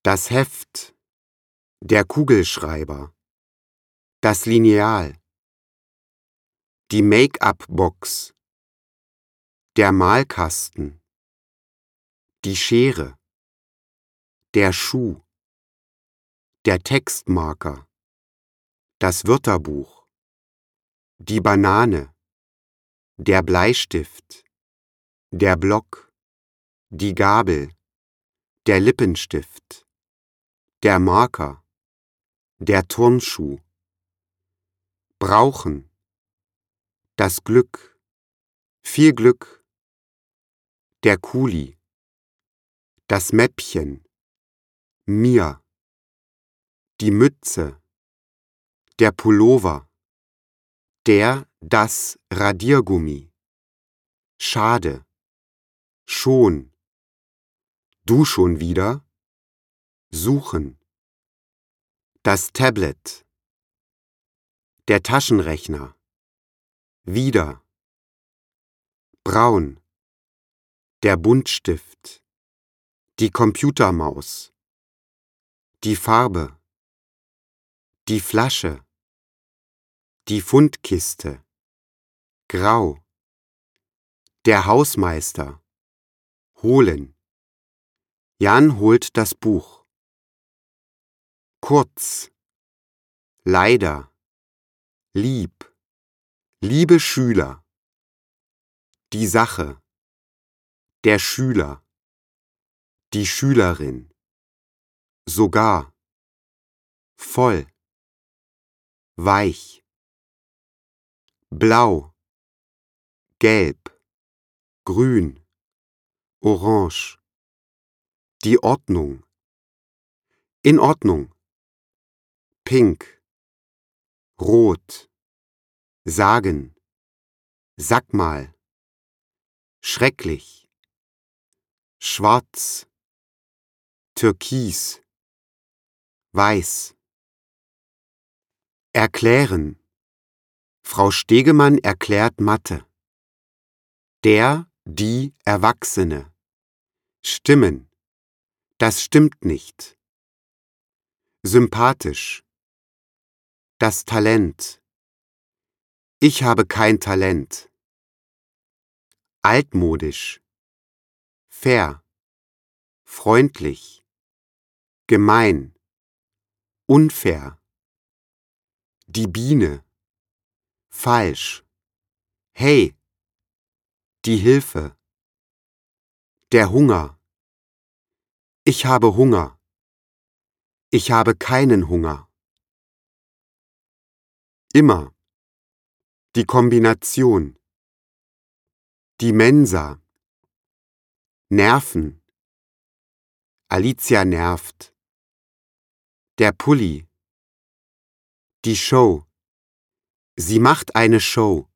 Das Heft, der Kugelschreiber, das Lineal, die Make-up-Box, der Malkasten, die Schere, der Schuh, der Textmarker, das Wörterbuch, die Banane, der Bleistift, der Block, die Gabel, der Lippenstift, der Marker, der Turnschuh. Brauchen, das Glück, viel Glück, der Kuli, das Mäppchen, mir, die Mütze, der Pullover, das Radiergummi, schade, schon, du schon wieder, suchen, das Tablet, der Taschenrechner, wieder, braun, der Buntstift, die Computermaus, die Farbe, die Flasche, die Fundkiste, grau, der Hausmeister, holen, Jan holt das Buch, kurz, leider, lieb, liebe Schüler, die Sache, der Schüler, die Schülerin, sogar, voll, weich, blau, gelb, grün, orange, die Ordnung, in Ordnung, pink, rot, sagen, sag mal, schrecklich, schwarz, türkis, weiß. Erklären. Frau Stegemann erklärt Mathe. Die Erwachsene. Stimmen. Das stimmt nicht. Sympathisch. Das Talent. Ich habe kein Talent. Altmodisch. Fair. Freundlich. Gemein. Unfair. Die Biene. Falsch. Hey. Die Hilfe. Der Hunger. Ich habe Hunger. Ich habe keinen Hunger. Immer. Die Kombination. Die Mensa. Nerven. Alicia nervt. Der Pulli. Die Show. Sie macht eine Show.